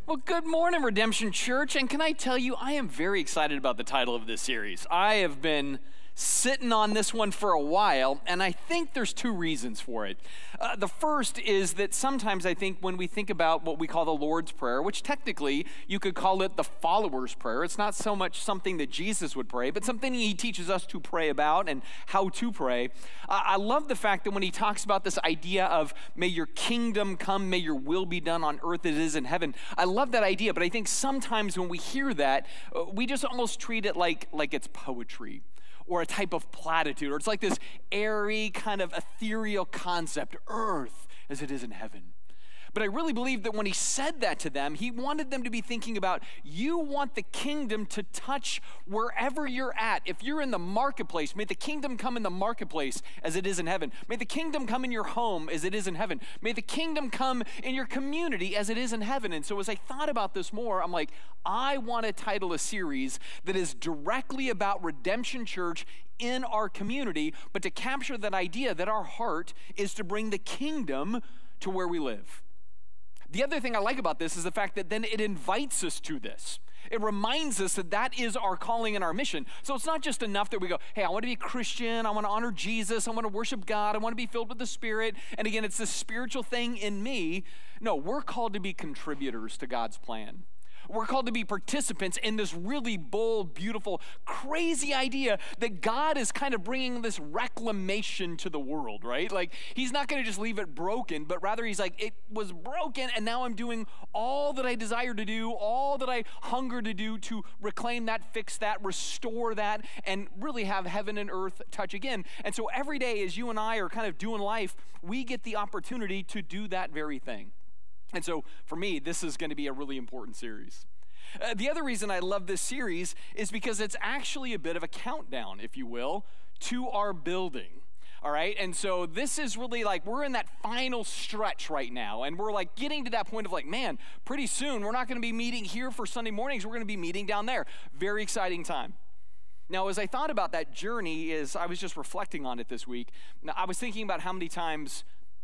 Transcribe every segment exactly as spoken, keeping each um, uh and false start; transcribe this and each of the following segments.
Well, good morning, Redemption Church. And can I tell you, I am very excited about the title of this series. I have been sitting on this one for a while, and I think there's two reasons for it. Uh, the first is that sometimes I think when we think about what we call the Lord's Prayer, which technically you could call it the follower's prayer, it's not so much something that Jesus would pray, but something he teaches us to pray about and how to pray. Uh, I love the fact that when he talks about this idea of may your kingdom come, may your will be done on earth as it is in heaven, I love that idea, but I think sometimes when we hear that, uh, we just almost treat it like, like it's poetry, or a type of platitude, or it's like this airy kind of ethereal concept, earth as it is in heaven. But I really believe that when he said that to them, he wanted them to be thinking about, you want the kingdom to touch wherever you're at. If you're in the marketplace, may the kingdom come in the marketplace as it is in heaven. May the kingdom come in your home as it is in heaven. May the kingdom come in your community as it is in heaven. And so as I thought about this more, I'm like, I want to title a series that is directly about Redemption Church in our community, but to capture that idea that our heart is to bring the kingdom to where we live. The other thing I like about this is the fact that then it invites us to this. It reminds us that that is our calling and our mission. So it's not just enough that we go, hey, I want to be a Christian, I want to honor Jesus, I want to worship God, I want to be filled with the Spirit, and again, it's this spiritual thing in me. No, we're called to be contributors to God's plan. We're called to be participants in this really bold, beautiful, crazy idea that God is kind of bringing this reclamation to the world, right? Like, he's not going to just leave it broken, but rather he's like, it was broken, and now I'm doing all that I desire to do, all that I hunger to do to reclaim that, fix that, restore that, and really have heaven and earth touch again. And so every day as you and I are kind of doing life, we get the opportunity to do that very thing. And so, for me, this is going to be a really important series. Uh, the other reason I love this series is because it's actually a bit of a countdown, if you will, to our building. All right, and so this is really like, we're in that final stretch right now, and we're like getting to that point of like, man, pretty soon we're not going to be meeting here for Sunday mornings, we're going to be meeting down there. Very exciting time. Now, as I thought about that journey, is I was just reflecting on it this week, now, I was thinking about how many times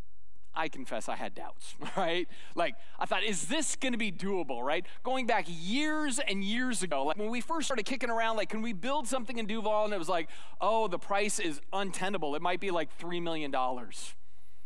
I confess I had doubts, right? Like, I thought, is this going to be doable, right? Going back years and years ago, like when we first started kicking around, like, can we build something in Duval? And it was like, oh, the price is untenable. It might be like three million dollars.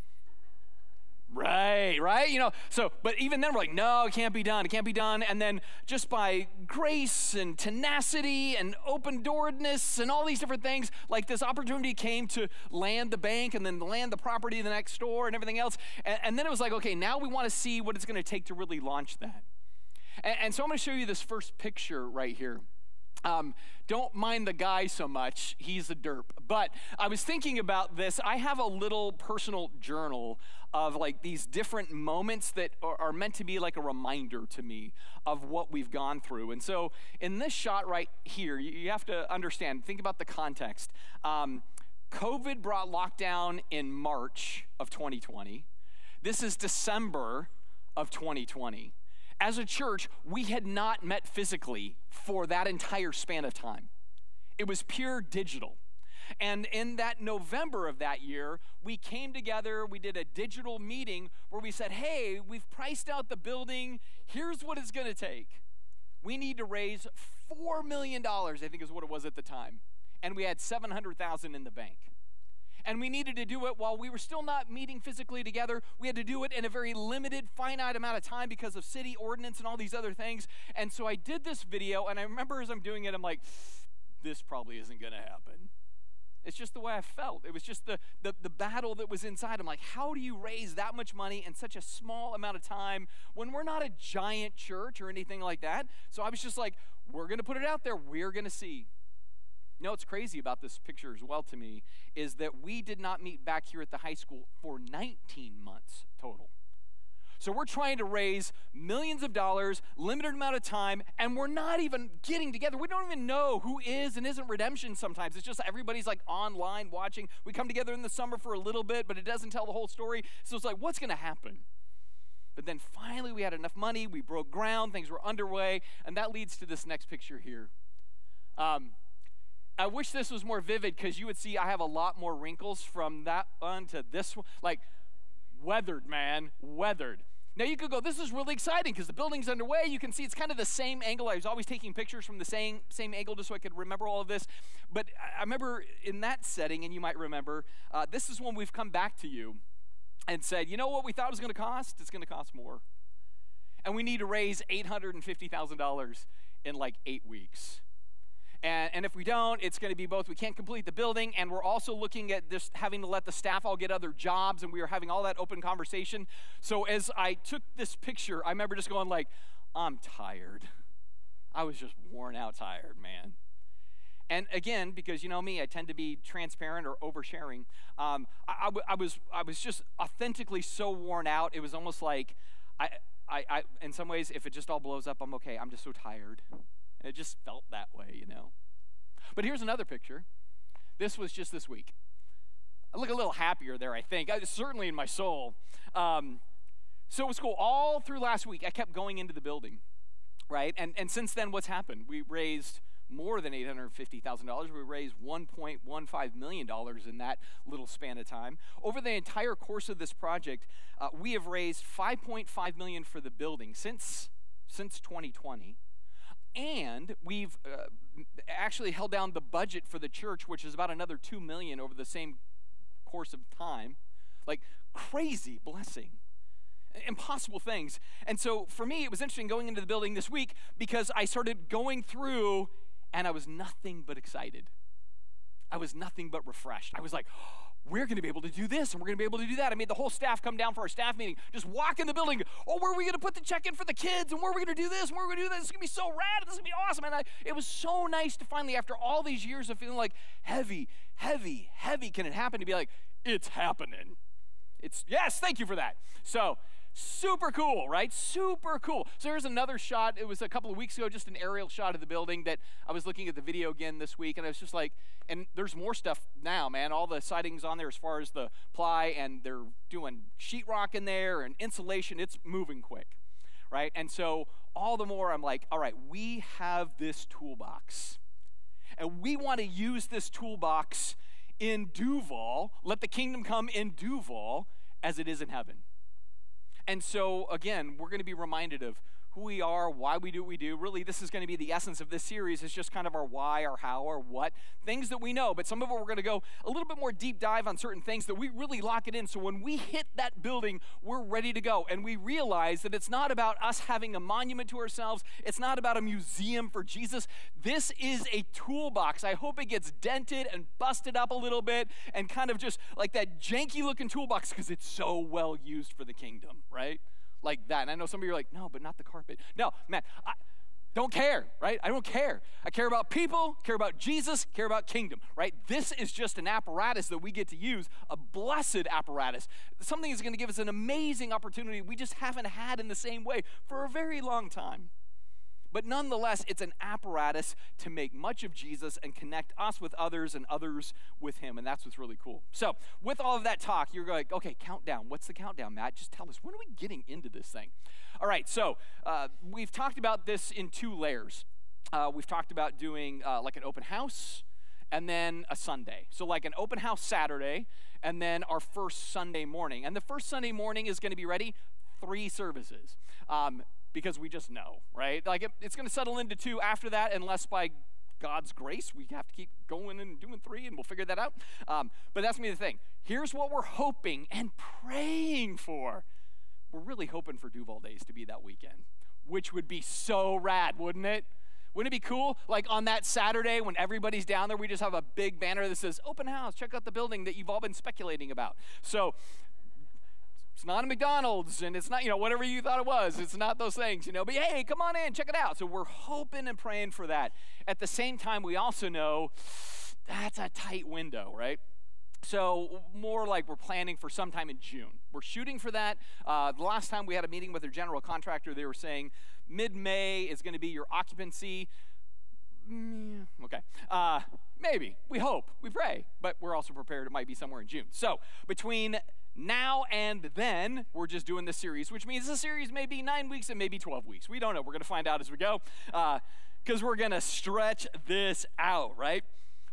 Right, right? You know, so, but even then we're like, no, it can't be done. It can't be done. And then just by grace and tenacity and open-dooredness and all these different things, like this opportunity came to land the bank and then land the property the next door and everything else. And, and then it was like, okay, now we want to see what it's going to take to really launch that. And, and so I'm going to show you this first picture right here. Um, don't mind the guy so much, he's a derp. But I was thinking about this. I have a little personal journal of like these different moments that are, are meant to be like a reminder to me of what we've gone through. And so in this shot right here, you, you have to understand, think about the context. Um, COVID brought lockdown in March of twenty twenty. This is December of twenty twenty. As a church, we had not met physically for that entire span of time. It was pure digital. And in that November of that year, we came together, we did a digital meeting where we said, hey, we've priced out the building, here's what it's gonna take. We need to raise four million dollars, I think is what it was at the time. And we had seven hundred thousand dollars in the bank. And we needed to do it while we were still not meeting physically together. We had to do it in a very limited, finite amount of time because of city ordinance and all these other things. And so I did this video, and I remember as I'm doing it, I'm like, this probably isn't going to happen. It's just the way I felt. It was just the, the, the battle that was inside. I'm like, how do you raise that much money in such a small amount of time when we're not a giant church or anything like that? So I was just like, we're going to put it out there. We're going to see. You know what's crazy about this picture as well to me is that we did not meet back here at the high school for nineteen months total. So we're trying to raise millions of dollars, limited amount of time, and we're not even getting together. We don't even know who is and isn't Redemption sometimes. It's just everybody's like online watching. We come together in the summer for a little bit, but it doesn't tell the whole story. So it's like, what's going to happen? But then finally we had enough money, we broke ground, things were underway, and that leads to this next picture here. Um, I wish this was more vivid because you would see I have a lot more wrinkles from that one to this one. Like, weathered, man, weathered. Now you could go, this is really exciting because the building's underway. You can see it's kind of the same angle. I was always taking pictures from the same, same angle just so I could remember all of this. But I remember in that setting, and you might remember, uh, this is when we've come back to you and said, you know what we thought it was going to cost? It's going to cost more. And we need to raise eight hundred fifty thousand dollars in like eight weeks. And, and if we don't, it's going to be both. We can't complete the building, and we're also looking at just having to let the staff all get other jobs, and we were having all that open conversation. So as I took this picture, I remember just going like, I'm tired. I was just worn out tired, man. And again, because you know me, I tend to be transparent or oversharing. Um, I, I, I was I was just authentically so worn out. It was almost like, I, I, I in some ways, if it just all blows up, I'm okay. I'm just so tired. It just felt that way, you know. But here's another picture. This was just this week. I look a little happier there, I think. I, certainly in my soul. Um, so it was cool. All through last week, I kept going into the building, right? And and since then, what's happened? We raised more than eight hundred fifty thousand dollars. We raised one point one five million dollars in that little span of time. Over the entire course of this project, uh, we have raised five point five million dollars for the building since since twenty twenty. And we've uh, actually held down the budget for the church, which is about another two million dollars over the same course of time. Like, crazy blessing. Impossible things. And so for me, it was interesting going into the building this week because I started going through and I was nothing but excited. I was nothing but refreshed. I was like, oh, we're going to be able to do this and we're going to be able to do that. I made the whole staff come down for our staff meeting, just walk in the building. Oh, where are we going to put the check-in for the kids? And where are we going to do this? And where are we going to do this? It's going to be so rad. This is going to be awesome. And I, it was so nice to finally, after all these years of feeling like heavy, heavy, heavy, can it happen? To be like, it's happening. It's, yes, thank you for that. So, super cool, right? Super cool. So here's another shot. It was a couple of weeks ago, just an aerial shot of the building that I was looking at the video again this week, and I was just like, and there's more stuff now, man. All the siding's on there as far as the ply, and they're doing sheetrock in there and insulation. It's moving quick, right? And so all the more I'm like, all right, we have this toolbox, and we want to use this toolbox in Duval. Let the kingdom come in Duval as it is in heaven. And so, again, we're going to be reminded of who we are, why we do what we do. Really, this is going to be the essence of this series. It's just kind of our why, our how, our what, things that we know. But some of it, we're going to go a little bit more deep dive on certain things that we really lock it in. So when we hit that building, we're ready to go. And we realize that it's not about us having a monument to ourselves. It's not about a museum for Jesus. This is a toolbox. I hope it gets dented and busted up a little bit and kind of just like that janky looking toolbox because it's so well used for the kingdom, right? Like that. And I know some of you are like, no, but not the carpet. No, man, I don't care, right? I don't care. I care about people, care about Jesus, care about kingdom, right? This is just an apparatus that we get to use, a blessed apparatus. Something that's going to give us an amazing opportunity we just haven't had in the same way for a very long time. But nonetheless, it's an apparatus to make much of Jesus and connect us with others and others with him. And that's what's really cool. So with all of that talk, you're like, okay, countdown. What's the countdown, Matt? Just tell us, when are we getting into this thing? All right, so uh, we've talked about this in two layers. Uh, we've talked about doing uh, like an open house and then a Sunday. So like an open house Saturday and then our first Sunday morning. And the first Sunday morning is going to be ready, three services. Um, Because we just know, right? Like it, it's going to settle into two after that, unless by God's grace we have to keep going and doing three, and we'll figure that out. Um, but that's me the thing. Here's what we're hoping and praying for. We're really hoping for Duval Days to be that weekend, which would be so rad, wouldn't it? Wouldn't it be cool? Like on that Saturday when everybody's down there, we just have a big banner that says, open house, check out the building that you've all been speculating about. So it's not a McDonald's, and it's not, you know, whatever you thought it was. It's not those things, you know. But hey, come on in, check it out. So we're hoping and praying for that. At the same time, we also know that's a tight window, right? So more like we're planning for sometime in June. We're shooting for that. Uh, the last time we had a meeting with their general contractor, they were saying mid-May is going to be your occupancy. Mm, okay. Uh, maybe. We hope. We pray. But we're also prepared it might be somewhere in June. So between now and then, we're just doing this series, which means the series may be nine weeks and maybe twelve weeks. We don't know. We're going to find out as we go because uh, we're going to stretch this out, right?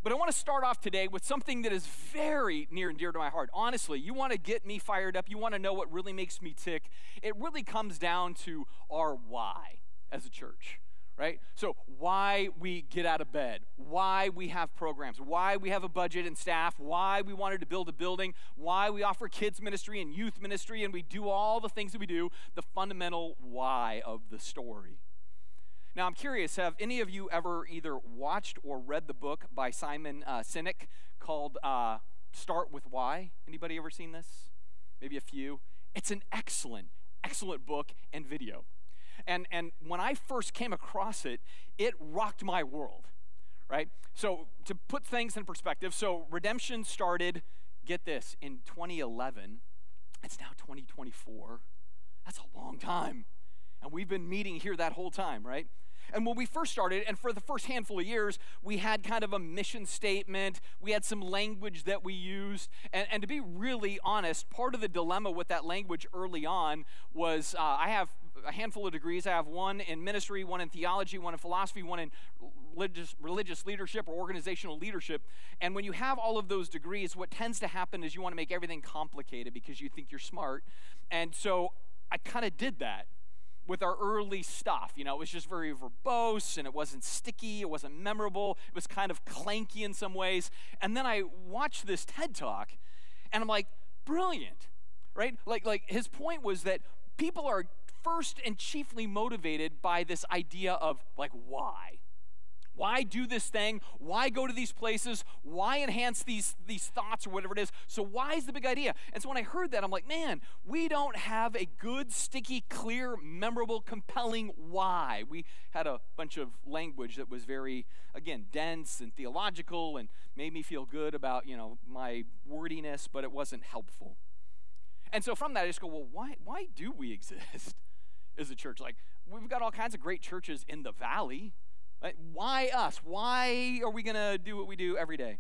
But I want to start off today with something that is very near and dear to my heart. Honestly, you want to get me fired up, you want to know what really makes me tick, it really comes down to our why as a church. Right? So why we get out of bed, why we have programs, why we have a budget and staff, why we wanted to build a building, why we offer kids ministry and youth ministry, and we do all the things that we do, the fundamental why of the story. Now, I'm curious, have any of you ever either watched or read the book by Simon uh, Sinek called uh, Start With Why? Anybody ever seen this? Maybe a few. It's an excellent, excellent book and video. And and when I first came across it, it rocked my world, right? So to put things in perspective, so redemption started, get this, in twenty eleven. It's now twenty twenty-four. That's a long time. And we've been meeting here that whole time, right? And when we first started, and for the first handful of years, we had kind of a mission statement. We had some language that we used. And, and to be really honest, part of the dilemma with that language early on was uh, I have a handful of degrees. I have one in ministry, one in theology, one in philosophy, one in religious, religious leadership or organizational leadership. And when you have all of those degrees, what tends to happen is you want to make everything complicated because you think you're smart. And so I kind of did that with our early stuff. You know, it was just very verbose, and it wasn't sticky, it wasn't memorable, it was kind of clanky in some ways. And then I watched this TED Talk, and I'm like, brilliant, right? Like, like his point was that people are first and chiefly motivated by this idea of, like, why? Why do this thing? Why go to these places? Why enhance these, these thoughts or whatever it is? So why is the big idea? And so when I heard that, I'm like, man, we don't have a good, sticky, clear, memorable, compelling why. We had a bunch of language that was very, again, dense and theological and made me feel good about, you know, my wordiness, but it wasn't helpful. And so from that, I just go, well, why, why do we exist as a church? Like, we've got all kinds of great churches in the valley. Right? Why us? Why are we going to do what we do every day?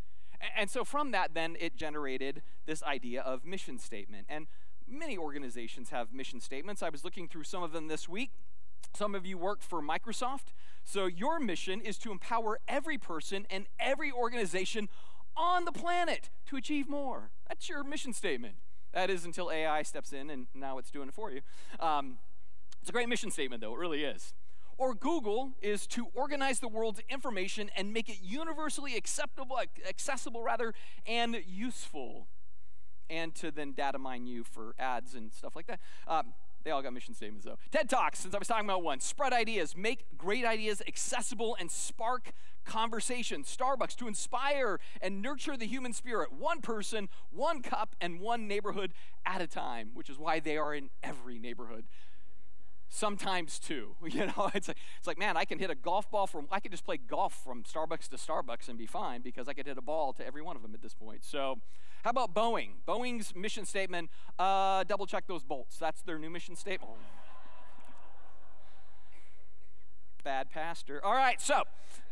And so from that, then, it generated this idea of mission statement. And many organizations have mission statements. I was looking through some of them this week. Some of you work for Microsoft. So your mission is to empower every person and every organization on the planet to achieve more. That's your mission statement. That is until A I steps in, and now it's doing it for you. Um, it's a great mission statement, though. It really is. Or Google is to organize the world's information and make it universally acceptable, accessible rather, and useful, and to then data mine you for ads and stuff like that. Um, they all got mission statements, though. TED Talks, since I was talking about one. Spread ideas, make great ideas accessible and spark conversation. Starbucks, to inspire and nurture the human spirit. One person, one cup, and one neighborhood at a time, which is why they are in every neighborhood. Sometimes two, you know, it's like, it's like, man, I can hit a golf ball from, I could just play golf from Starbucks to Starbucks and be fine because I could hit a ball to every one of them at this point. So how about Boeing? Boeing's mission statement, uh, double check those bolts. That's their new mission statement. Bad pastor. All right, so,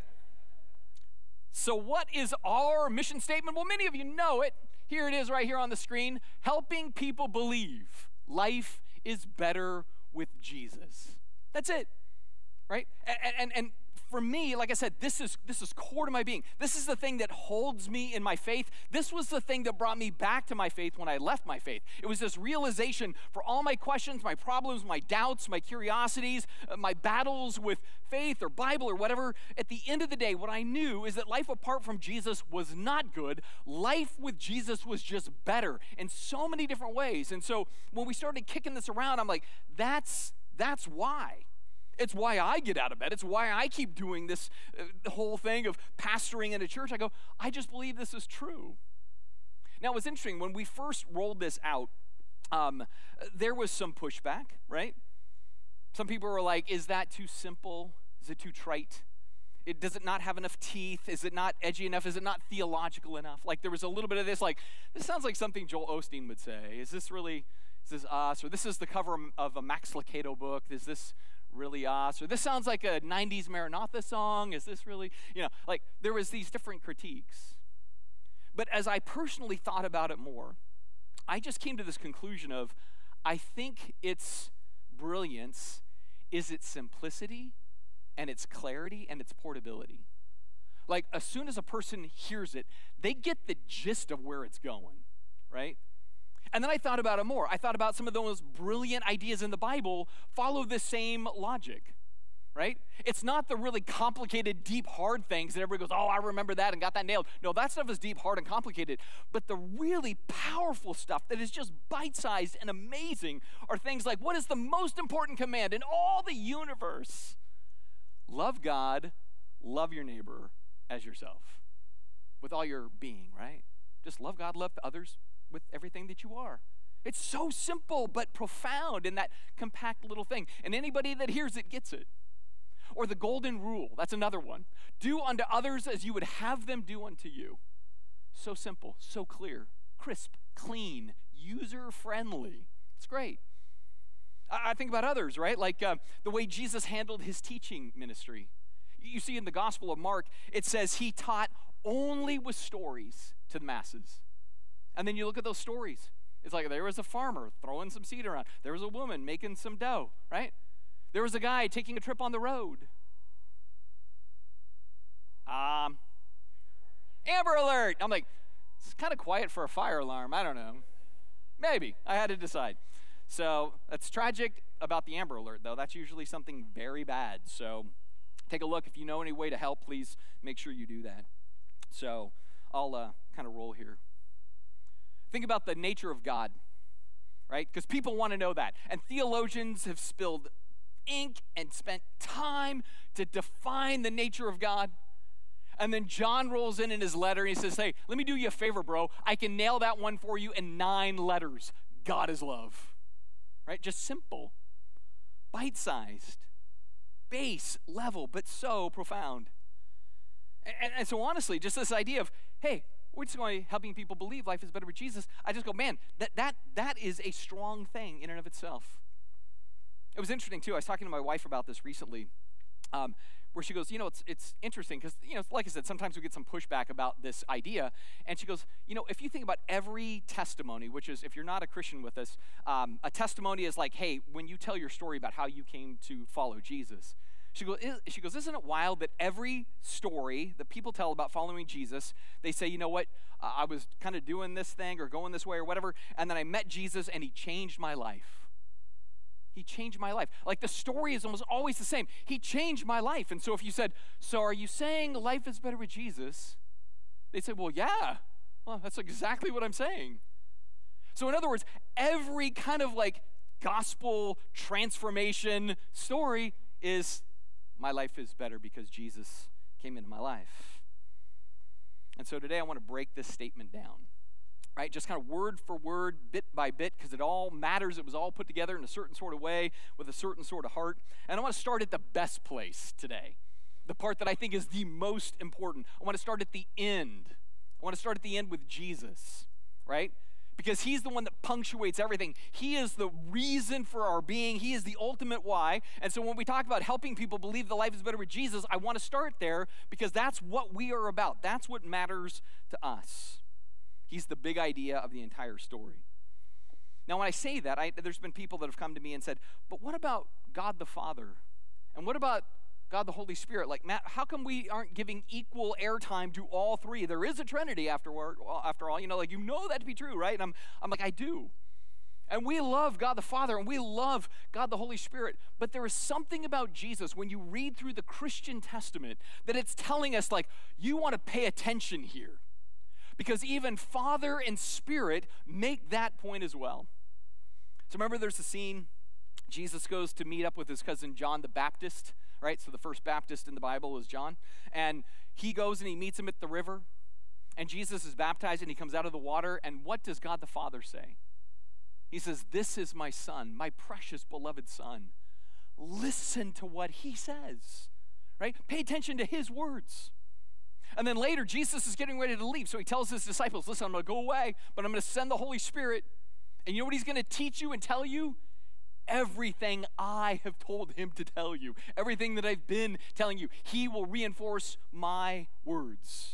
so what is our mission statement? Well, many of you know it. Here it is right here on the screen. Helping people believe life is better with Jesus. That's it, right? And, and, and for me, like I said, this is this is core to my being. This is the thing that holds me in my faith. This was the thing that brought me back to my faith when I left my faith. It was this realization for all my questions, my problems, my doubts, my curiosities, uh, my battles with faith or Bible or whatever. At the end of the day, what I knew is that life apart from Jesus was not good. Life with Jesus was just better in so many different ways. And so when we started kicking this around, I'm like, that's that's why. It's why I get out of bed. It's why I keep doing this uh, whole thing of pastoring in a church. I go, I just believe this is true. Now, what's interesting, when we first rolled this out, um, there was some pushback, right? Some people were like, is that too simple? Is it too trite? It, does it not have enough teeth? Is it not edgy enough? Is it not theological enough? Like, there was a little bit of this, like, this sounds like something Joel Osteen would say. Is this really, is this us? Or this is the cover of a Max Lucado book. Is this really us? Or this sounds like a nineties Maranatha song. Is this really, you know, like there was these different critiques. But as I personally thought about it more, I just came to this conclusion of, I think its brilliance is its simplicity and its clarity and its portability. Like, as soon as a person hears it, they get the gist of where it's going, right? And then I thought about it more. I thought about some of the most brilliant ideas in the Bible follow the same logic, right? It's not the really complicated, deep, hard things that everybody goes, oh, I remember that and got that nailed. No, that stuff is deep, hard, and complicated. But the really powerful stuff that is just bite-sized and amazing are things like, what is the most important command in all the universe? Love God, love your neighbor as yourself with all your being, right? Just love God, love others with everything that you are. It's so simple but profound in that compact little thing. And anybody that hears it gets it. Or the golden rule, that's another one. Do unto others as you would have them do unto you. So simple, so clear, crisp, clean, user-friendly. It's great. I, I think about others, right? Like uh, the way Jesus handled his teaching ministry. You see in the Gospel of Mark, it says he taught only with stories to the masses. And then you look at those stories. It's like there was a farmer throwing some seed around. There was a woman making some dough, right? There was a guy taking a trip on the road. Um, Amber Alert. I'm like, it's kind of quiet for a fire alarm. I don't know. Maybe. I had to decide. So that's tragic about the Amber Alert, though. That's usually something very bad. So take a look. If you know any way to help, please make sure you do that. So I'll uh, kind of roll here. Think about the nature of God, right? Because people want to know that. And theologians have spilled ink and spent time to define the nature of God. And then John rolls in in his letter and he says, hey, let me do you a favor, bro. I can nail that one for you in nine letters. God is love, right? Just simple, bite-sized, base level, but so profound. And, and so honestly, just this idea of, hey, we're just going to helping people believe life is better with Jesus. I just go, man, that that that is a strong thing in and of itself. It was interesting too. I was talking to my wife about this recently, um, where she goes, you know, it's it's interesting because, you know, like I said, sometimes we get some pushback about this idea. And she goes, you know, if you think about every testimony, which is, if you're not a Christian with us, um, a testimony is like, hey, when you tell your story about how you came to follow Jesus. She goes, she goes, isn't it wild that every story that people tell about following Jesus, they say, you know what, uh, I was kind of doing this thing or going this way or whatever, and then I met Jesus and he changed my life. He changed my life. Like the story is almost always the same. He changed my life. And so if you said, so are you saying life is better with Jesus? They'd say, well, yeah. Well, that's exactly what I'm saying. So in other words, every kind of like gospel transformation story is my life is better because Jesus came into my life. And so today I want to break this statement down, right? Just kind of word for word, bit by bit, because it all matters. It was all put together in a certain sort of way with a certain sort of heart. And I want to start at the best place today, the part that I think is the most important. I want to start at the end. I want to start at the end with Jesus, right? Because he's the one that punctuates everything. He is the reason for our being. He is the ultimate why. And so when we talk about helping people believe that life is better with Jesus, I want to start there because that's what we are about. That's what matters to us. He's the big idea of the entire story. Now, when I say that, I, there's been people that have come to me and said, but what about God the Father? And what about God the Holy Spirit? Like, Matt, how come we aren't giving equal airtime to all three? There is a Trinity afterward, after all. You know, like, you know that to be true, right? And I'm, I'm like, I do. And we love God the Father, and we love God the Holy Spirit. But there is something about Jesus, when you read through the Christian Testament, that it's telling us, like, you want to pay attention here. Because even Father and Spirit make that point as well. So remember, there's a scene, Jesus goes to meet up with his cousin John the Baptist, right? So the first Baptist in the Bible is John. And he goes and he meets him at the river. And Jesus is baptized and he comes out of the water. And what does God the Father say? He says, this is my son, my precious beloved son. Listen to what he says, right? Pay attention to his words. And then later, Jesus is getting ready to leave. So he tells his disciples, listen, I'm going to go away, but I'm going to send the Holy Spirit. And you know what he's going to teach you and tell you? Everything I have told him to tell you, everything that I've been telling you, he will reinforce my words.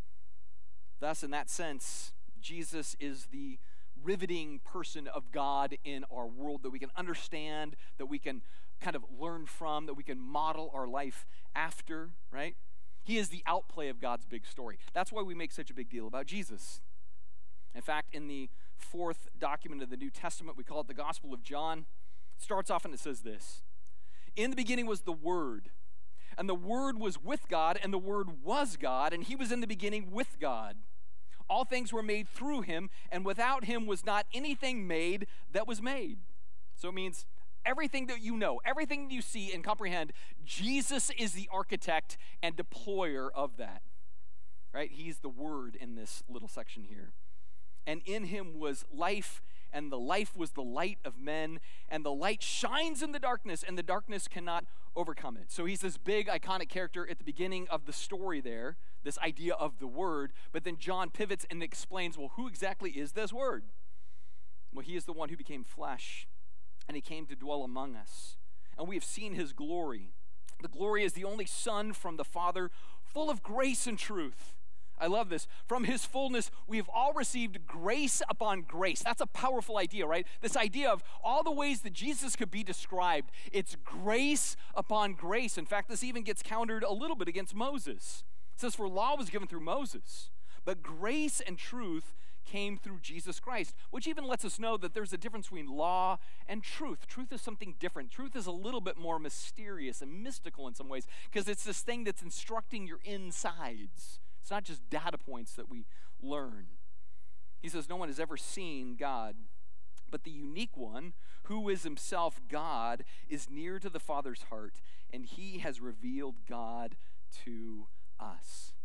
Thus, in that sense, Jesus is the riveting person of God in our world that we can understand, that we can kind of learn from, that we can model our life after, right? He is the outplay of God's big story. That's why we make such a big deal about Jesus. In fact, in the fourth document of the New Testament, we call it the Gospel of John. It starts off and it says this: "In the beginning was the Word, and the Word was with God, and the Word was God, and he was in the beginning with God. All things were made through him, and without him was not anything made that was made." So it means everything that you know, everything that you see and comprehend, Jesus is the architect and deployer of that, right? He's the Word in this little section here. "And in him was life, and the life was the light of men, and the light shines in the darkness, and the darkness cannot overcome it." So he's this big, iconic character at the beginning of the story there, this idea of the Word, but then John pivots and explains, well, who exactly is this Word? Well, he is the one who became flesh, and he came to dwell among us, and we have seen his glory. The glory is the only Son from the Father, full of grace and truth. I love this. From his fullness, we have all received grace upon grace. That's a powerful idea, right? This idea of all the ways that Jesus could be described. It's grace upon grace. In fact, this even gets countered a little bit against Moses. It says, "For law was given through Moses, but grace and truth came through Jesus Christ," which even lets us know that there's a difference between law and truth. Truth is something different. Truth is a little bit more mysterious and mystical in some ways, because it's this thing that's instructing your insides. It's not just data points that we learn. He says, "No one has ever seen God, but the unique one, who is himself God, is near to the Father's heart, and he has revealed God to us."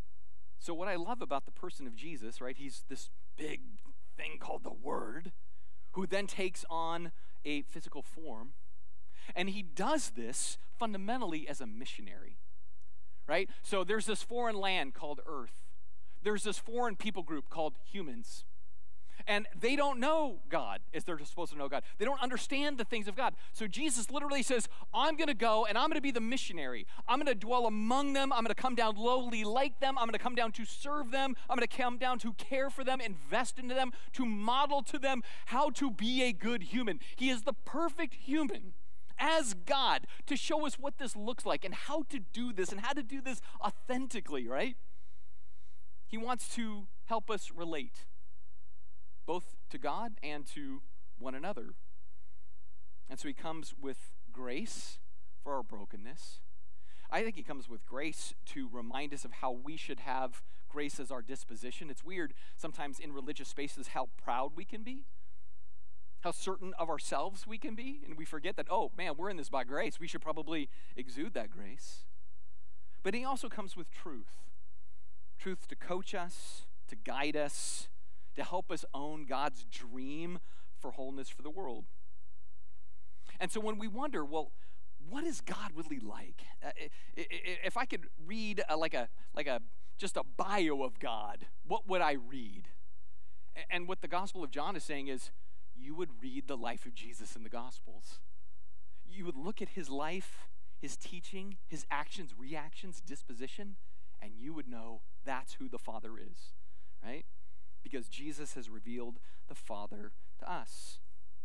So what I love about the person of Jesus, right, he's this big thing called the Word, who then takes on a physical form, and he does this fundamentally as a missionary. Right? So there's this foreign land called Earth. There's this foreign people group called humans. And they don't know God as they're supposed to know God. They don't understand the things of God. So Jesus literally says, I'm going to go and I'm going to be the missionary. I'm going to dwell among them. I'm going to come down lowly like them. I'm going to come down to serve them. I'm going to come down to care for them, invest into them, to model to them how to be a good human. He is the perfect human as God, to show us what this looks like and how to do this and how to do this authentically, right? He wants to help us relate both to God and to one another. And so he comes with grace for our brokenness. I think he comes with grace to remind us of how we should have grace as our disposition. It's weird sometimes in religious spaces how proud we can be, how certain of ourselves we can be, and we forget that, oh man, we're in this by grace. We should probably exude that grace. But he also comes with truth. Truth to coach us, to guide us, to help us own God's dream for wholeness for the world. And so when we wonder, well, what is God really like? Uh, if I could read a, like a like a just a bio of God, what would I read? And what the Gospel of John is saying is, you would read the life of Jesus in the Gospels. You would look at his life, his teaching, his actions, reactions, disposition, and you would know that's who the Father is, right? Because Jesus has revealed the Father to us.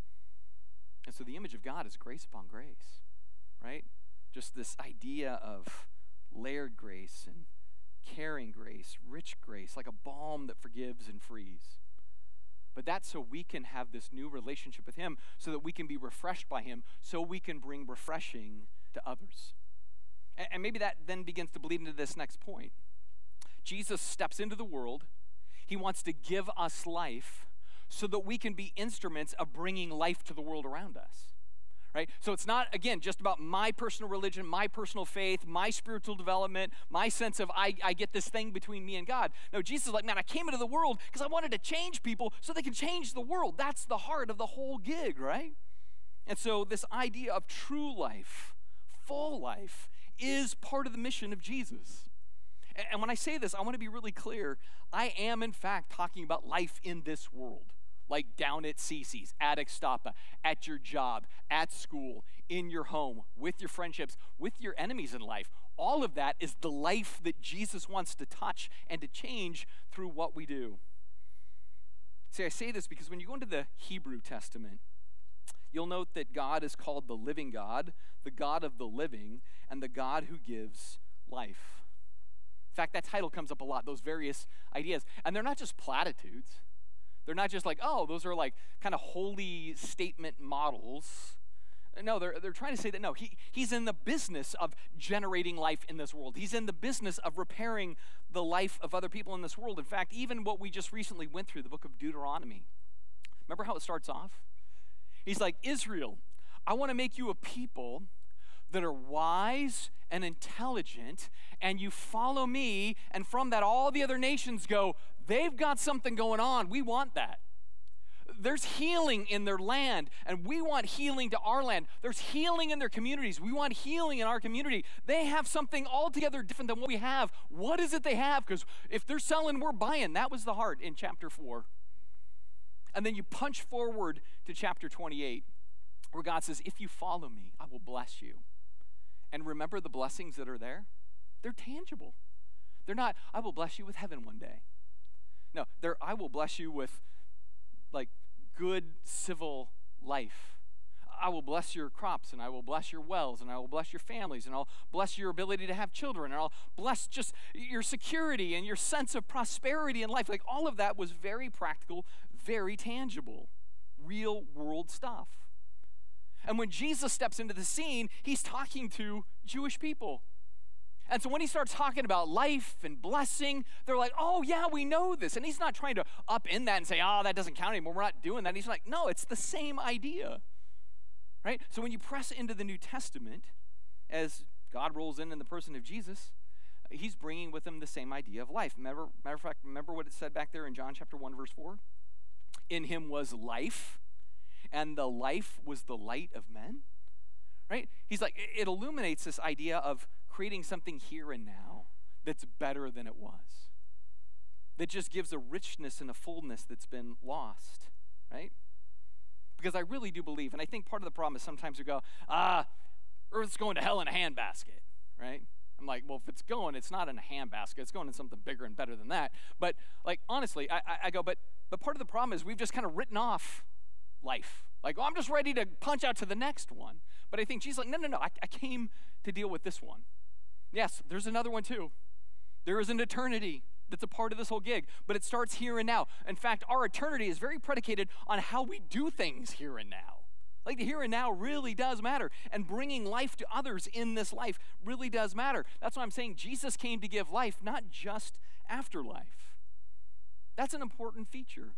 And so the image of God is grace upon grace, right? Just this idea of layered grace and caring grace, rich grace, like a balm that forgives and frees. But that's so we can have this new relationship with him, so that we can be refreshed by him, so we can bring refreshing to others. And maybe that then begins to bleed into this next point. Jesus steps into the world. He wants to give us life so that we can be instruments of bringing life to the world around us. Right? So it's not, again, just about my personal religion, my personal faith, my spiritual development, my sense of I, I get this thing between me and God. No, Jesus is like, man, I came into the world because I wanted to change people so they can change the world. That's the heart of the whole gig, right? And so this idea of true life, full life, is part of the mission of Jesus. And, and when I say this, I want to be really clear. I am, in fact, talking about life in this world. Like down at Cece's, at Extapa, at your job, at school, in your home, with your friendships, with your enemies in life. All of that is the life that Jesus wants to touch and to change through what we do. See, I say this because when you go into the Hebrew Testament, you'll note that God is called the living God, the God of the living, and the God who gives life. In fact, that title comes up a lot, those various ideas. And they're not just platitudes. They're not just like, oh, those are like kind of holy statement models. No, they're, they're trying to say that, no, he, he's in the business of generating life in this world. He's in the business of repairing the life of other people in this world. In fact, even what we just recently went through, the book of Deuteronomy, remember how it starts off? He's like, Israel, I want to make you a people that are wise and intelligent, and you follow me, and from that all the other nations go, they've got something going on. We want that. There's healing in their land, and we want healing to our land. There's healing in their communities. We want healing in our community. They have something altogether different than what we have. What is it they have? Because if they're selling, we're buying. That was the heart in chapter four. And then you punch forward to chapter twenty-eight, where God says, if you follow me, I will bless you. And remember the blessings that are there? They're tangible. They're not, I will bless you with heaven one day. No, they're, I will bless you with like good civil life. I will bless your crops, and I will bless your wells, and I will bless your families, and I'll bless your ability to have children, and I'll bless just your security and your sense of prosperity in life. Like all of that was very practical, very tangible, real world stuff. And when Jesus steps into the scene, he's talking to Jewish people. And so when he starts talking about life and blessing, they're like, oh, yeah, we know this. And he's not trying to upend that and say, oh, that doesn't count anymore. We're not doing that. And he's like, no, it's the same idea, right? So when you press into the New Testament, as God rolls in in the person of Jesus, he's bringing with him the same idea of life. Matter, matter of fact, remember what it said back there in John chapter one, verse four? In him was life, and the life was the light of men, right? He's like, it illuminates this idea of creating something here and now that's better than it was, that just gives a richness and a fullness that's been lost, right? Because I really do believe, and I think part of the problem is sometimes we go, ah, Earth's going to hell in a handbasket, right? I'm like, well, if it's going, it's not in a handbasket. It's going in something bigger and better than that. But like, honestly, I, I, I go, but but part of the problem is we've just kind of written off life. Like, oh, I'm just ready to punch out to the next one. But I think Jesus like, no, no, no, I, I came to deal with this one. Yes, there's another one too. There is an eternity that's a part of this whole gig, but it starts here and now. In fact, our eternity is very predicated on how we do things here and now. Like the here and now really does matter, and bringing life to others in this life really does matter. That's why I'm saying Jesus came to give life, not just afterlife. That's an important feature.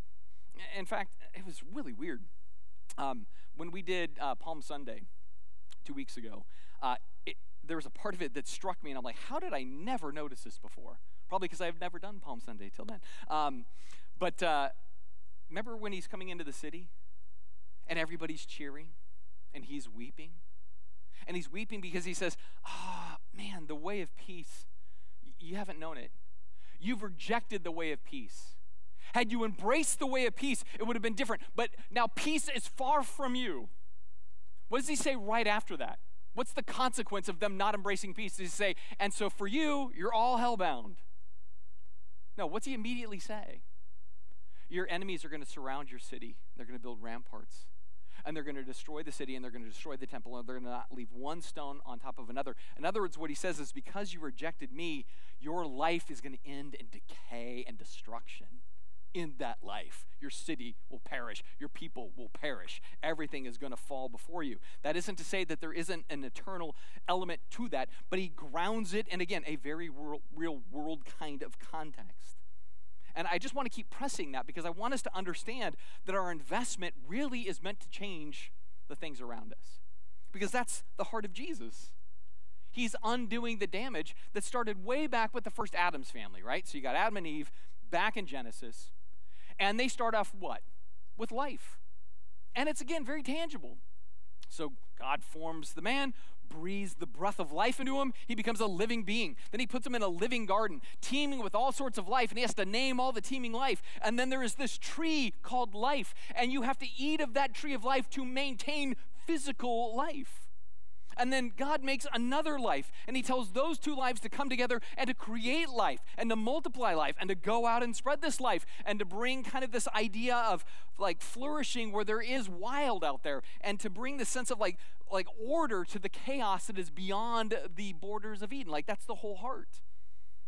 In fact, it was really weird. Um, when we did uh, Palm Sunday two weeks ago, uh, it, there was a part of it that struck me, and I'm like, how did I never notice this before? Probably because I've never done Palm Sunday till then. Um, but uh, remember when he's coming into the city, and everybody's cheering, and he's weeping? And he's weeping because he says, ah, oh, man, the way of peace, y- you haven't known it. You've rejected the way of peace. Had you embraced the way of peace, it would have been different. But now peace is far from you. What does he say right after that? What's the consequence of them not embracing peace? Does he say, and so for you, you're all hellbound? No, what's he immediately say? Your enemies are going to surround your city. They're going to build ramparts. And they're going to destroy the city, and they're going to destroy the temple, and they're going to not leave one stone on top of another. In other words, what he says is, because you rejected me, your life is going to end in decay and destruction. In that life, your city will perish. Your people will perish. Everything is going to fall before you. That isn't to say that there isn't an eternal element to that, but he grounds it in, again, a very real, real world kind of context. And I just want to keep pressing that because I want us to understand that our investment really is meant to change the things around us. Because that's the heart of Jesus. He's undoing the damage that started way back with the first Adam's family, right? So you got Adam and Eve back in Genesis. And they start off what? With life. And it's, again, very tangible. So God forms the man, breathes the breath of life into him. He becomes a living being. Then he puts him in a living garden, teeming with all sorts of life, and he has to name all the teeming life. And then there is this tree called life, and you have to eat of that tree of life to maintain physical life. And then God makes another life, and he tells those two lives to come together and to create life and to multiply life and to go out and spread this life and to bring kind of this idea of like flourishing where there is wild out there, and to bring the sense of like like order to the chaos that is beyond the borders of Eden. Like that's the whole heart.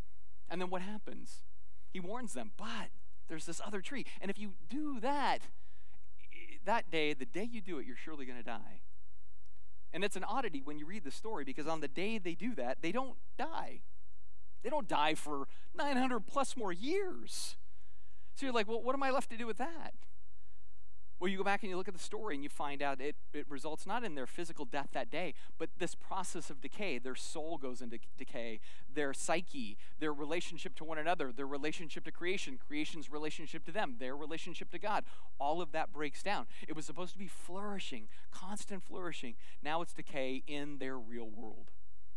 And then what happens? He warns them, but there's this other tree. And if you do that, that day, the day you do it, you're surely going to die. And it's an oddity when you read the story, because on the day they do that, they don't die. They don't die for nine hundred plus more years. So you're like, well, what am I left to do with that? Well, you go back and you look at the story and you find out it, it results not in their physical death that day, but this process of decay. Their soul goes into decay, their psyche, their relationship to one another, their relationship to creation, creation's relationship to them, their relationship to God. All of that breaks down. It was supposed to be flourishing, constant flourishing. Now it's decay in their real world.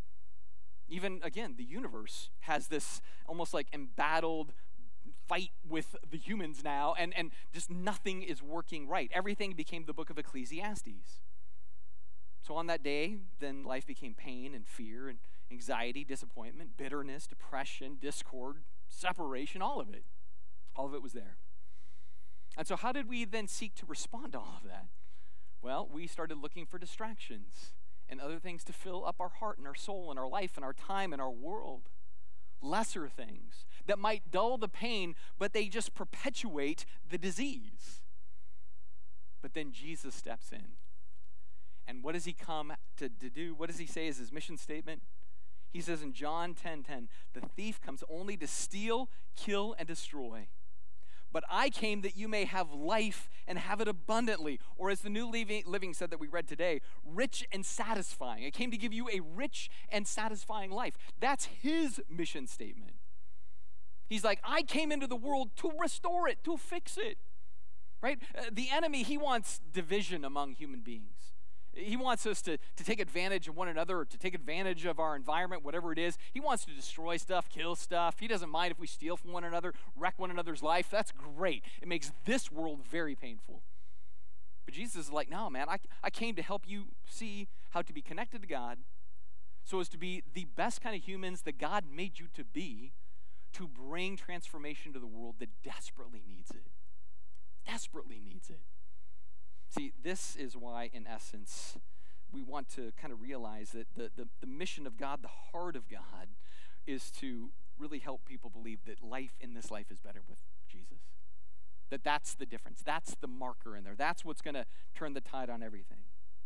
Even, again, the universe has this almost like embattled fight with the humans now, and, and just nothing is working right. Everything became the book of Ecclesiastes. So on that day, then life became pain and fear and anxiety, disappointment, bitterness, depression, discord, separation, all of it. All of it was there. And so how did we then seek to respond to all of that? Well, we started looking for distractions and other things to fill up our heart and our soul and our life and our time and our world. Lesser things that might dull the pain, but they just perpetuate the disease. But then Jesus steps in. And what does he come to, to do? What does he say is his mission statement? He says in John ten ten, the thief comes only to steal, kill, and destroy. But I came that you may have life and have it abundantly. Or as the New Living said that we read today, rich and satisfying. I came to give you a rich and satisfying life. That's his mission statement. He's like, I came into the world to restore it, to fix it. Right? Uh, the enemy, he wants division among human beings. He wants us to, to take advantage of one another, or to take advantage of our environment, whatever it is. He wants to destroy stuff, kill stuff. He doesn't mind if we steal from one another, wreck one another's life. That's great. It makes this world very painful. But Jesus is like, no, man, I, I came to help you see how to be connected to God so as to be the best kind of humans that God made you to be, to bring transformation to the world that desperately needs it. Desperately needs it. See, this is why, in essence, we want to kind of realize that the, the, the mission of God, the heart of God, is to really help people believe that life in this life is better with Jesus. That that's the difference. That's the marker in there. That's what's going to turn the tide on everything.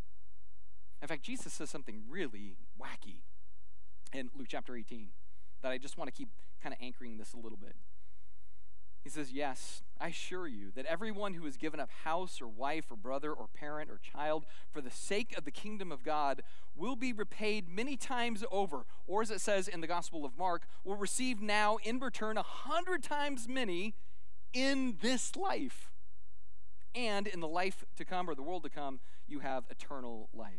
In fact, Jesus says something really wacky in Luke chapter eighteen that I just want to keep kind of anchoring this a little bit. He says, yes, I assure you that everyone who has given up house or wife or brother or parent or child for the sake of the kingdom of God will be repaid many times over. Or as it says in the Gospel of Mark, will receive now in return a hundred times many in this life. And in the life to come, or the world to come, you have eternal life.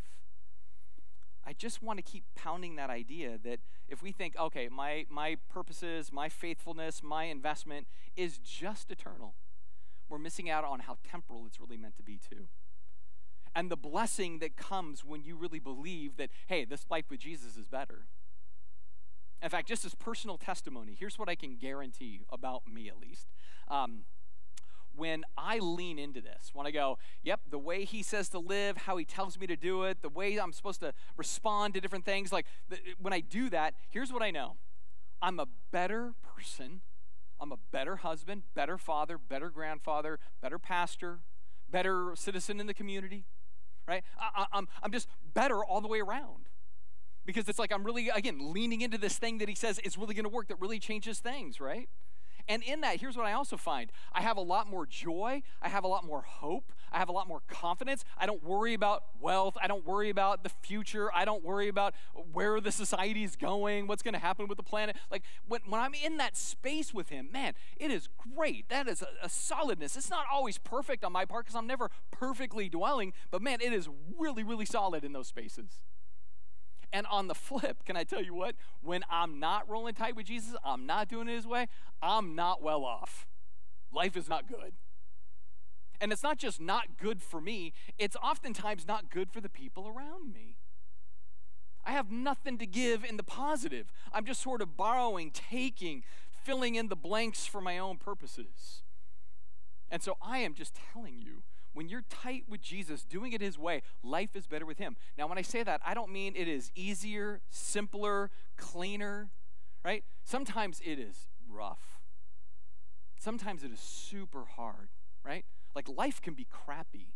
I just want to keep pounding that idea that if we think, okay, my, my purposes, my faithfulness, my investment is just eternal, we're missing out on how temporal it's really meant to be too. And the blessing that comes when you really believe that, hey, this life with Jesus is better. In fact, just as personal testimony, here's what I can guarantee about me at least. Um, When I lean into this, when I go, yep, the way he says to live, how he tells me to do it, the way I'm supposed to respond to different things, like the, when I do that, here's what I know. I'm a better person. I'm a better husband, better father, better grandfather, better pastor, better citizen in the community, right? I, I'm, I'm just better all the way around. Because it's like I'm really, again, leaning into this thing that he says is really going to work, that really changes things, right? And in that, here's what I also find. I have a lot more joy. I have a lot more hope. I have a lot more confidence. I don't worry about wealth. I don't worry about the future. I don't worry about where the society is going, what's going to happen with the planet. Like, when, when I'm in that space with him, man, it is great. That is a, a solidness. It's not always perfect on my part because I'm never perfectly dwelling, but man, it is really, really solid in those spaces. And on the flip, can I tell you what? When I'm not rolling tight with Jesus, I'm not doing it his way, I'm not well off. Life is not good. And it's not just not good for me, it's oftentimes not good for the people around me. I have nothing to give in the positive. I'm just sort of borrowing, taking, filling in the blanks for my own purposes. And so I am just telling you, when you're tight with Jesus, doing it his way, life is better with him. Now, when I say that, I don't mean it is easier, simpler, cleaner. right? Sometimes it is rough. Sometimes it is super hard, right? Like life can be crappy.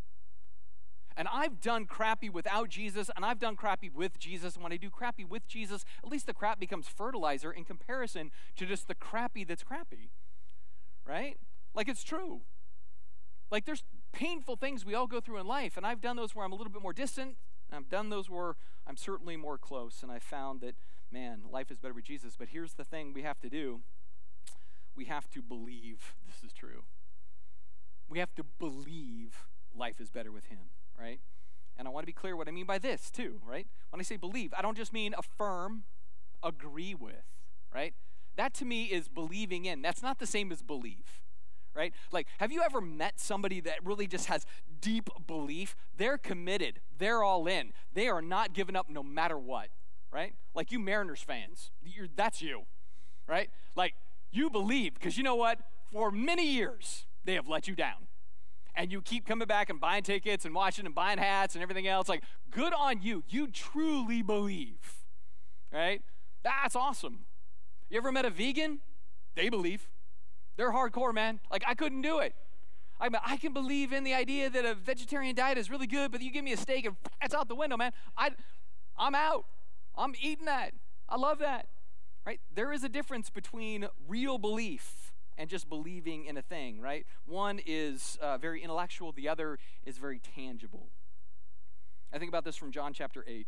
And I've done crappy without Jesus, and I've done crappy with Jesus. And when I do crappy with Jesus, at least the crap becomes fertilizer in comparison to just the crappy that's crappy, right? Like it's true. Like there's painful things we all go through in life, and I've done those where I'm a little bit more distant. I've done those where I'm certainly more close, and I found that, man, life is better with Jesus. But here's the thing we have to do. We have to believe this is true. We have to believe life is better with him, right? And I want to be clear what I mean by this too, right? When I say believe, I don't just mean affirm, agree with, right? That to me is believing in. That's not the same as believe, right? Like, have you ever met somebody that really just has deep belief? They're committed. They're all in. They are not giving up no matter what, right? Like you Mariners fans, you're, that's you, right? Like you believe, because you know what? For many years, they have let you down. And you keep coming back and buying tickets and watching and buying hats and everything else. Like, good on you. You truly believe, right? That's awesome. You ever met a vegan? They believe. They're hardcore, man. Like, I couldn't do it. I mean, I can believe in the idea that a vegetarian diet is really good, but you give me a steak and that's out the window, man. I, I'm out. I'm eating that. I love that, right? There is a difference between real belief and just believing in a thing, right? One is uh, very intellectual. The other is very tangible. I think about this from John chapter eight.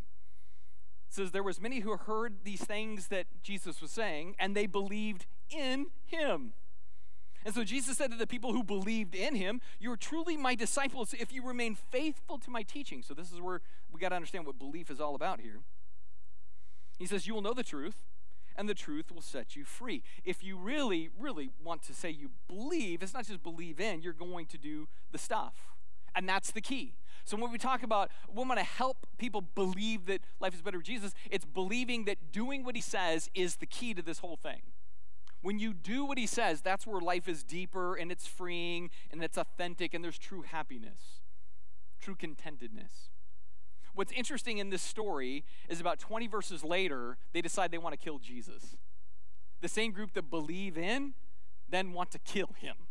It says, there was many who heard these things that Jesus was saying, and they believed in him. And so Jesus said to the people who believed in him, you are truly my disciples if you remain faithful to my teaching. So this is where we got to understand what belief is all about here. He says, you will know the truth, and the truth will set you free. If you really, really want to say you believe, it's not just believe in, you're going to do the stuff. And that's the key. So when we talk about, we want to help people believe that life is better with Jesus, it's believing that doing what he says is the key to this whole thing. When you do what he says, that's where life is deeper and it's freeing and it's authentic and there's true happiness, true contentedness. What's interesting in this story is about twenty verses later, they decide they want to kill Jesus. The same group that believe in, then want to kill him.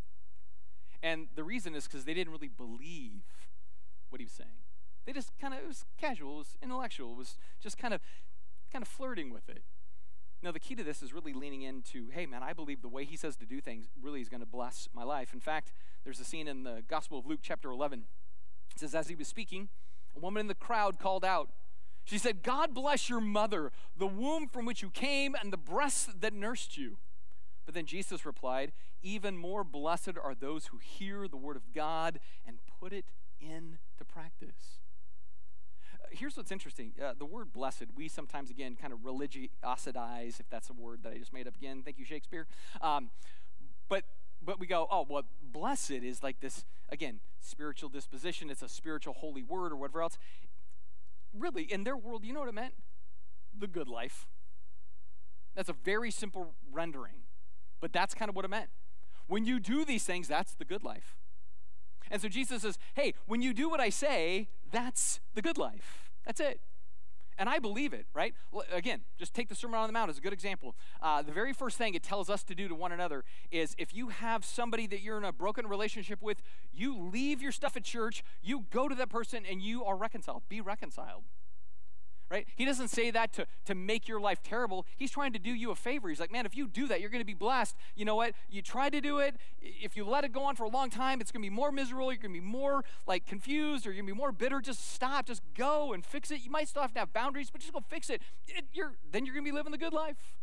And the reason is because they didn't really believe what he was saying. They just kind of, it was casual, it was intellectual, it was just kind of, kind of flirting with it. Now, the key to this is really leaning into, hey, man, I believe the way he says to do things really is going to bless my life. In fact, there's a scene in the Gospel of Luke chapter eleven. It says, as he was speaking, a woman in the crowd called out. She said, God bless your mother, the womb from which you came, and the breasts that nursed you. But then Jesus replied, even more blessed are those who hear the word of God and put it into practice. Uh, here's what's interesting. Uh, the word blessed, we sometimes, again, kind of religiosize, if that's a word that I just made up again. Thank you, Shakespeare. Um, but But we go, oh, well, blessed is like this, again, spiritual disposition. It's a spiritual holy word or whatever else. Really, in their world, you know what it meant? The good life. That's a very simple rendering, but that's kind of what it meant. When you do these things, that's the good life. And so Jesus says, hey, when you do what I say, that's the good life. That's it. And I believe it, right? Again, just take the Sermon on the Mount as a good example. Uh, the very first thing it tells us to do to one another is if you have somebody that you're in a broken relationship with, you leave your stuff at church, you go to that person, and you are reconciled. Be reconciled, right? He doesn't say that to, to make your life terrible. He's trying to do you a favor. He's like, man, if you do that, you're going to be blessed. You know what? You try to do it. If you let it go on for a long time, it's going to be more miserable. You're going to be more like confused, or you're going to be more bitter. Just stop. Just go and fix it. You might still have to have boundaries, but just go fix it. it you're, then you're going to be living the good life.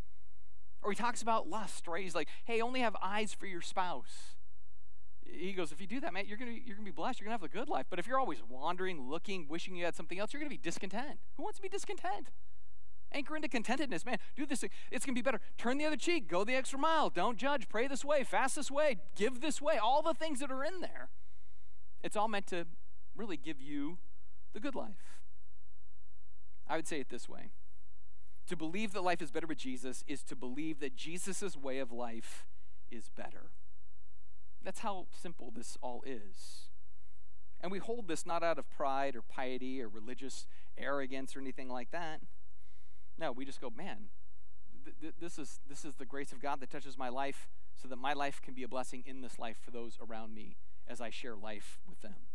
Or he talks about lust, right? He's like, hey, only have eyes for your spouse. He goes, if you do that, man, you're going to you're going to be blessed. You're going to have the good life. But if you're always wandering, looking, wishing you had something else, you're going to be discontent. Who wants to be discontent? Anchor into contentedness, man. Do this. It's going to be better. Turn the other cheek. Go the extra mile. Don't judge. Pray this way. Fast this way. Give this way. All the things that are in there. It's all meant to really give you the good life. I would say it this way. To believe that life is better with Jesus is to believe that Jesus' way of life is better. That's how simple this all is. And we hold this not out of pride or piety or religious arrogance or anything like that. No, we just go, man, th- th- this is this is the grace of God that touches my life so that my life can be a blessing in this life for those around me as I share life with them.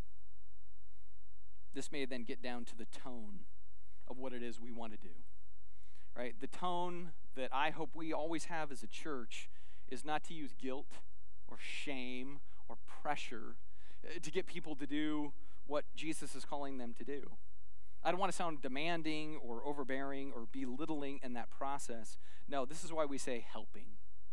This may then get down to the tone of what it is we want to do, right? The tone that I hope we always have as a church is not to use guilt or shame or pressure to get people to do what Jesus is calling them to do. I don't want to sound demanding or overbearing or belittling in that process. No, this is why we say helping.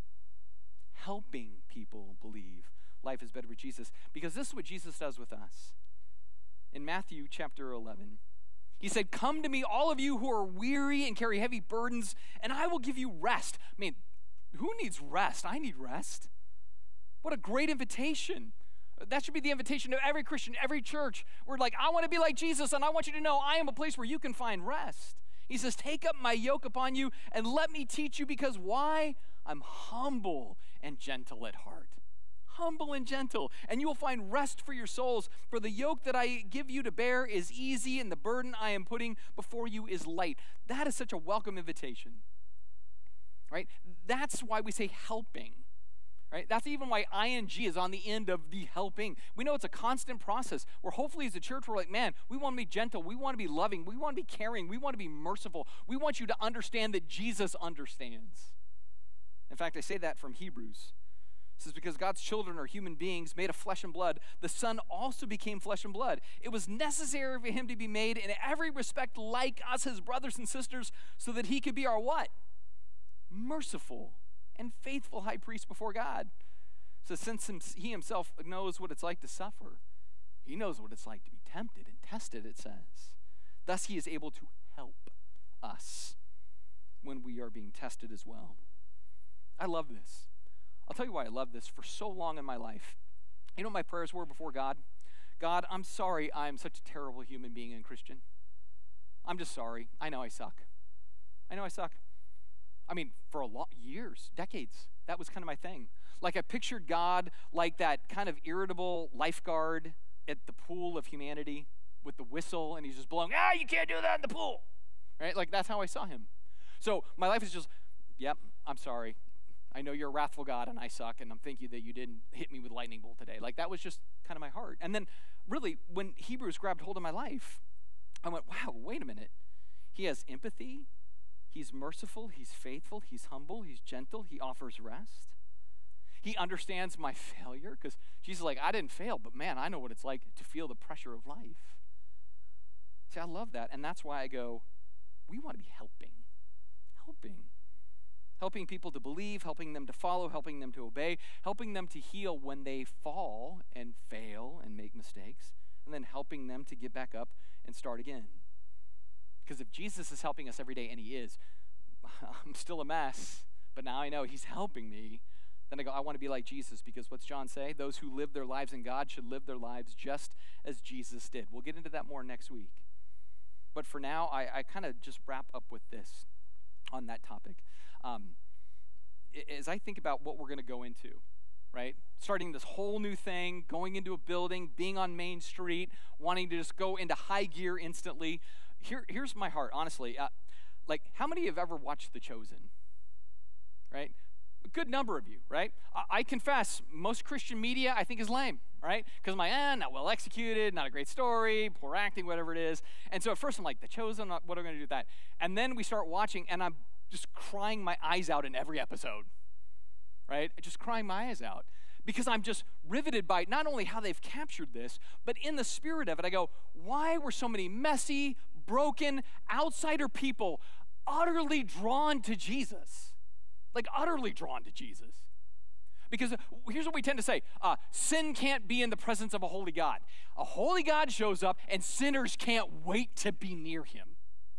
Helping people believe life is better with Jesus, because this is what Jesus does with us. In Matthew chapter eleven, he said, "Come to me, all of you who are weary and carry heavy burdens, and I will give you rest." I mean, who needs rest? I need rest. What a great invitation. That should be the invitation to every Christian, every church. We're like, I want to be like Jesus, and I want you to know I am a place where you can find rest. He says, take up my yoke upon you and let me teach you, because why? I'm humble and gentle at heart. Humble and gentle, and you will find rest for your souls. For the yoke that I give you to bear is easy, and the burden I am putting before you is light. That is such a welcome invitation, right? That's why we say helping. Right? That's even why I N G is on the end of the helping. We know it's a constant process where hopefully as a church we're like, man, we want to be gentle, we want to be loving, we want to be caring, we want to be merciful. We want you to understand that Jesus understands. In fact, I say that from Hebrews. This is because God's children are human beings made of flesh and blood. The Son also became flesh and blood. It was necessary for him to be made in every respect like us, his brothers and sisters, so that he could be our what? Merciful and faithful high priest before God. So since he himself knows what it's like to suffer, he knows what it's like to be tempted and tested, it says. Thus he is able to help us when we are being tested as well. I love this. I'll tell you why I love this. For so long in my life, you know what my prayers were before God? God, I'm sorry I'm such a terrible human being and Christian. I'm just sorry. I know I suck. I know I suck. I mean, for a lot, years, decades, that was kind of my thing. Like I pictured God like that kind of irritable lifeguard at the pool of humanity with the whistle, and he's just blowing, ah, you can't do that in the pool, right? Like that's how I saw him. So my life is just, yep, I'm sorry. I know you're a wrathful God, and I suck, and I'm thanking you that you didn't hit me with lightning bolt today. Like that was just kind of my heart. And then really, when Hebrews grabbed hold of my life, I went, wow, wait a minute. He has empathy. He's merciful, he's faithful, he's humble, he's gentle, he offers rest. He understands my failure, because Jesus is like, I didn't fail, but man, I know what it's like to feel the pressure of life. See, I love that, and that's why I go, we want to be helping. Helping. Helping people to believe, helping them to follow, helping them to obey, helping them to heal when they fall and fail and make mistakes, and then helping them to get back up and start again. Because if Jesus is helping us every day, and he is, I'm still a mess, but now I know he's helping me, then I go, I want to be like Jesus, because what's John say? Those who live their lives in God should live their lives just as Jesus did. We'll get into that more next week. But for now, I, I kind of just wrap up with this on that topic. Um, as I think about what we're going to go into, right? Starting this whole new thing, going into a building, being on Main Street, wanting to just go into high gear instantly. Here, here's my heart, honestly. Uh, like, how many have ever watched The Chosen? Right? A good number of you, right? I, I confess, most Christian media I think is lame, right? Because I'm like, eh, not well executed, not a great story, poor acting, whatever it is. And so at first I'm like, The Chosen, what am I going to do with that? And then we start watching, and I'm just crying my eyes out in every episode, right? Just crying my eyes out. Because I'm just riveted by not only how they've captured this, but in the spirit of it, I go, why were so many messy, broken, outsider people utterly drawn to Jesus? Like utterly drawn to Jesus. Because here's what we tend to say, uh, sin can't be in the presence of a holy God. A holy God shows up and sinners can't wait to be near him.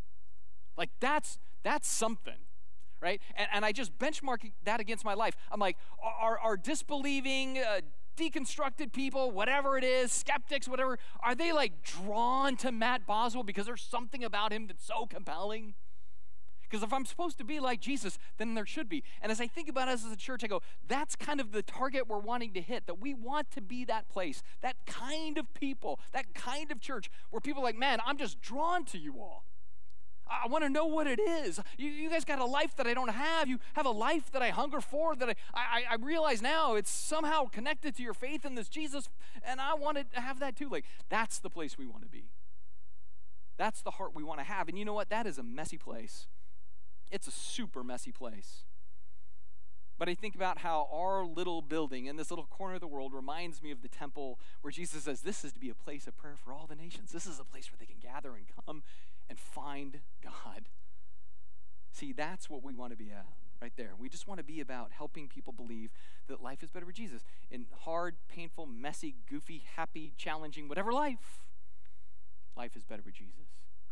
Like that's, that's something. Right? And, and I just benchmark that against my life. I'm like, are, are disbelieving, uh, deconstructed people, whatever it is, skeptics, whatever, are they like drawn to Matt Boswell because there's something about him that's so compelling? Because if I'm supposed to be like Jesus, then there should be. And as I think about us as a church, I go, that's kind of the target we're wanting to hit, that we want to be that place, that kind of people, that kind of church where people are like, man, I'm just drawn to you all. I want to know what it is. You, you guys got a life that I don't have. You have a life that I hunger for, that I, I, I realize now it's somehow connected to your faith in this Jesus, and I want to have that too. Like, that's the place we want to be. That's the heart we want to have. And you know what? That is a messy place. It's a super messy place. But I think about how our little building in this little corner of the world reminds me of the temple where Jesus says, this is to be a place of prayer for all the nations. This is a place where they can gather and come and find God. See, that's what we want to be at right there. We just want to be about helping people believe that life is better with Jesus. In hard, painful, messy, goofy, happy, challenging, whatever life, life is better with Jesus.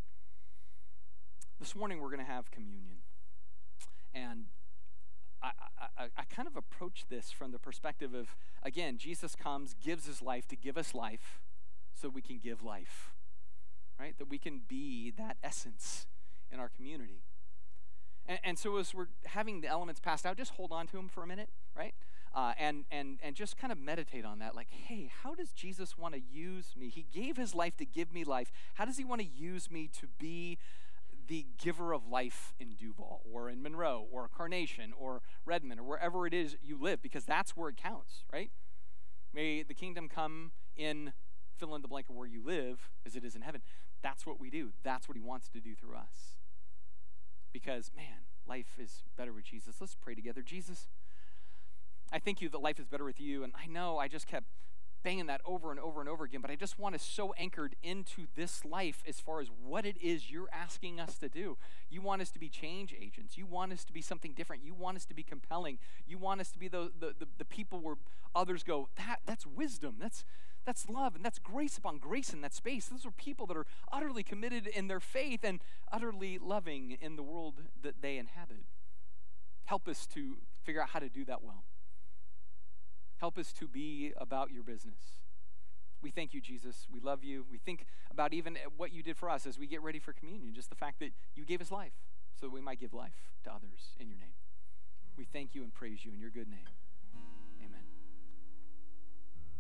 This morning we're going to have communion. And I, I, I kind of approach this from the perspective of, again, Jesus comes, gives his life to give us life so we can give life, right? That we can be that essence in our community. And, and so as we're having the elements passed out, just hold on to them for a minute, right? Uh, and, and, and just kind of meditate on that. Like, hey, how does Jesus want to use me? He gave his life to give me life. How does he want to use me to be the giver of life in Duval or in Monroe or Carnation or Redmond or wherever it is you live, because that's where it counts, right? May the kingdom come in, fill in the blank of where you live as it is in heaven. That's what we do. That's what he wants to do through us. Because, man, life is better with Jesus. Let's pray together. Jesus, I thank you that life is better with you. And I know I just kept banging that over and over and over again, but I just want us so anchored into this life as far as what it is you're asking us to do. You want us to be change agents. You want us to be something different. You want us to be compelling. You want us to be the the, the, the people where others go, that that's wisdom. That's that's love, and that's grace upon grace in that space. Those are people that are utterly committed in their faith and utterly loving in the world that they inhabit. Help us to figure out how to do that well. Help us to be about your business. We thank you, Jesus. We love you. We think about even what you did for us as we get ready for communion, just the fact that you gave us life so that we might give life to others in your name. We thank you and praise you in your good name.